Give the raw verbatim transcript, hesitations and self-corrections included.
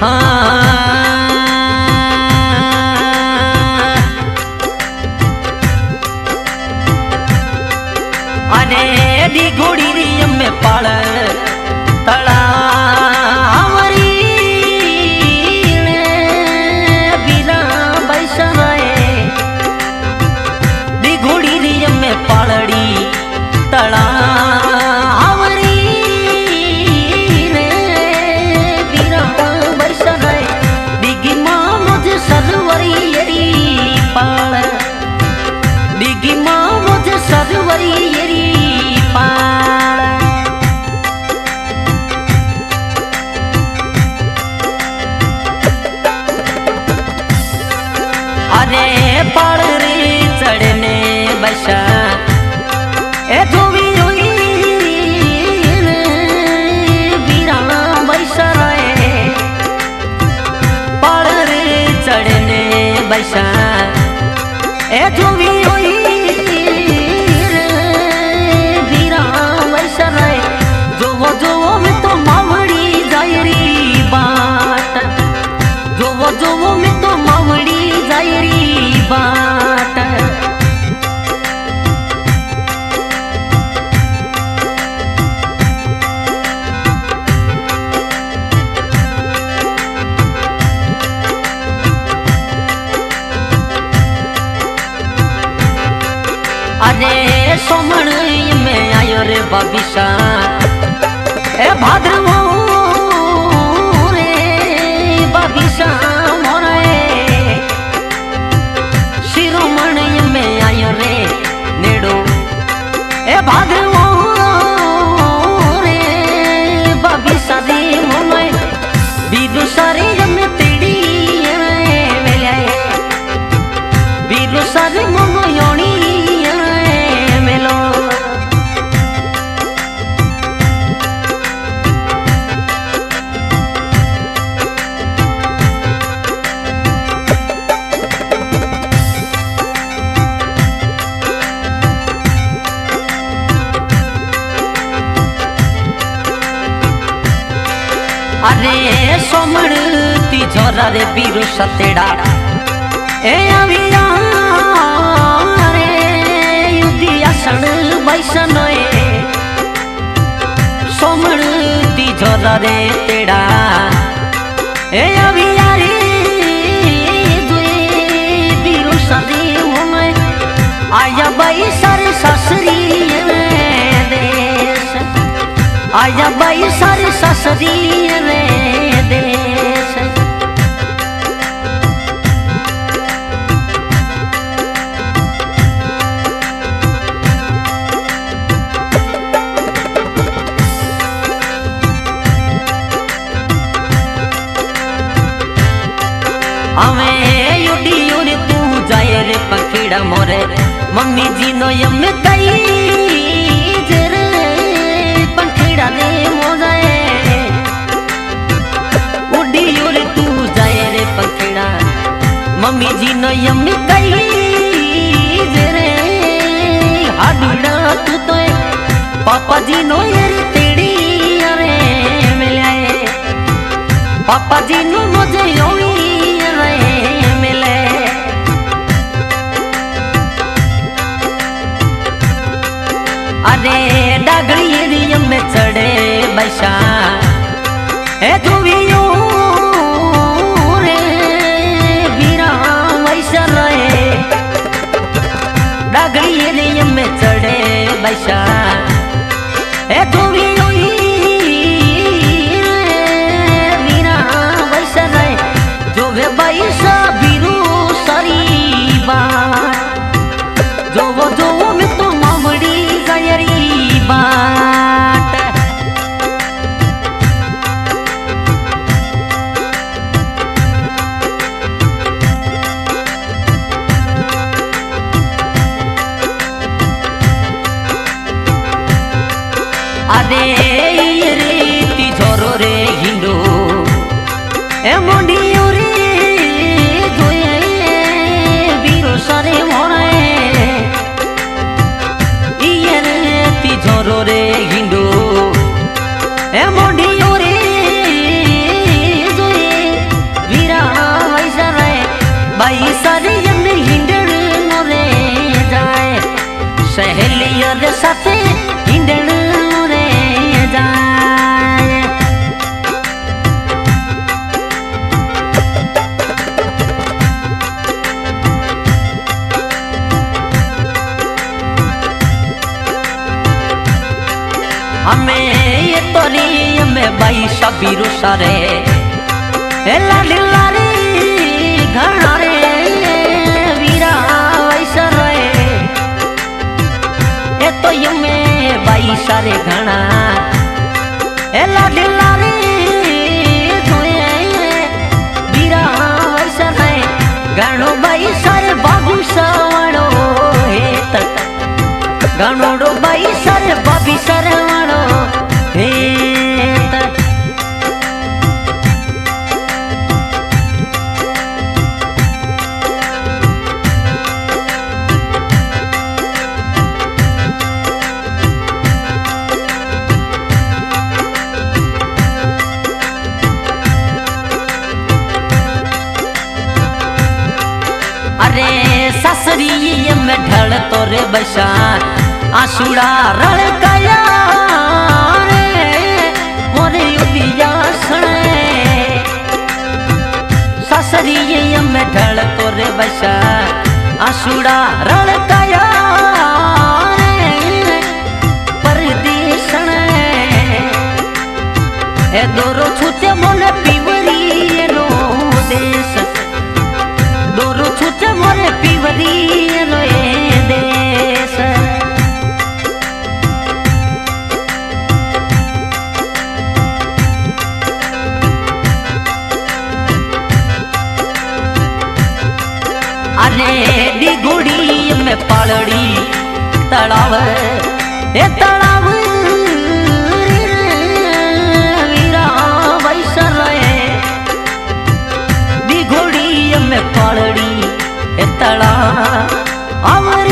अरे दी घोड़ी री में पाल तड़ा हमारी बीरा बैसराए दी घोड़ी री में पालड़ी तड़ा हमारी बीरा बैसराए दिगी माँ मुझे सरवरी यरी पाल दिगी माँ मुझे सरवरी यरी पाल अरे पाल रे चढ़ने बसा ए धोवी रोई बीरा बैसा रे पाल रे चढ़ने बसा ए धोवी रोई बीरा बैसा रे जो वो जो वो में तो मावड़ी जायरी बाट जो वो जो वो में तो मावड़ी जायरी बाट अरे सोमण में आयो रे बाबिशा ए भाद्रवो रे बाबिशा मोरे शिरोमण में आयो रे नेड़ो ए भाद्रवो रे बाबिशा रे मोने बीदु सारे में तेड़ी मेले बीदु सारे मोनो योनी अरे सोमण ती जोरा रे बीरो सतेड़ा ए अविया रे युद्धि आसन बैसनोए सोमण ती जोरा रे तेड़ा ए अविया रे दुए बीरो सदे मोने आया बाई सारे ससरी देश आया बाई सारे ससरी रे देश हमें युडी रे तू जाए रे पखीड़ा मोरे मम्मी जी नो यम कई जरे पखीड़ा रे मोजाए उडी रे तू जाए रे पखीड़ा मम्मी जी नो यम कई जरे हाडूड़ा तू तो पापा जी नो यार तेड़ी रे मिलाए पापा जी नो मुझे योनी मिले अरे डागड़ी में चढ़े बसा ए धुवियो रे बीरा वैसा रहे डागड़ी में चढ़े बसा ए धुवियो बीरा वैसा रहे जो वे बैसा बीरू सारी बात जो वो जो वो में तो मामड़ी जायरी बाट अरे रे ती झोरो रे हिंदू ए मुंडियो रे जोए बीरो सारे मोरे इये रे ती झोरो रे हिंदू ए मुंडियो रे जोए साथे ईंदण रे जाए। हमें ये तोरी में बाई शबीरु सारे लाली लाली घना रे वीरा वैसा रे ए तो यमे बाई सारे घना ए लाली लाली धोए वीरा वैसा रे घणो बाई सारे बाबू सवाणो हे तक घणोड़ो बाई सारे बाबी सरवाणो हे तक। अरे ससरी में ढल तोरे बसा आसुड़ा रल गया रे मोरे उदिया सने ससरी में ढल तोरे बसा आसुड़ा रल गया रे परदेस ए दोरो छूटे मोले पीवरी नो देश दोरो छूटे मोले पीवरी नो देश। अरे दिगुड़ी में पालड़ी तलाव ए तलाव वीरा वैसा रे दिगुड़ी में पालड़ी ए तलाव